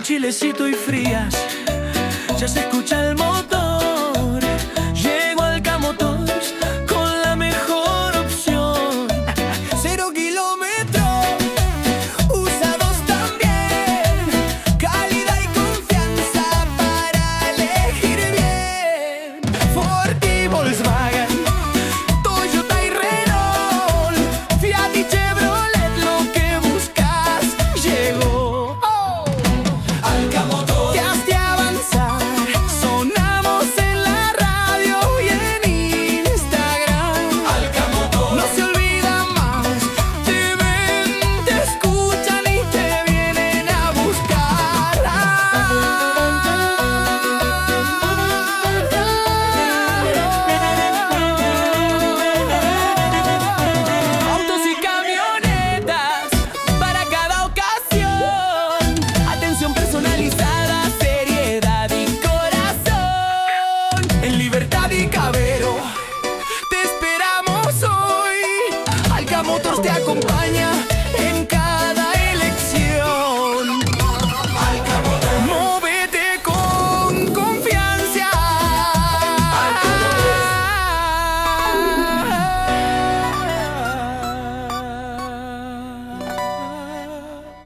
chilecito y frías. Ya se escucha el motor. Llego al Camotors con la mejor opción. 0 kilómetros, usados también. Calidad y confianza para elegir bien. Ford y Volkswagen, Toyota y Renault, Fiat y Chevrolet, lo que buscas llegó. Al Camotors te has de avanzar. Sonamos en la radio y en Instagram. Al Camotors no se olvida más. Te ven, te escuchan y te vienen a buscar. Autos y camionetas para cada ocasión. Atención personalizada, seriedad y corazón. En Libertad y Cabero te esperamos hoy. Al Camotors te acompaña.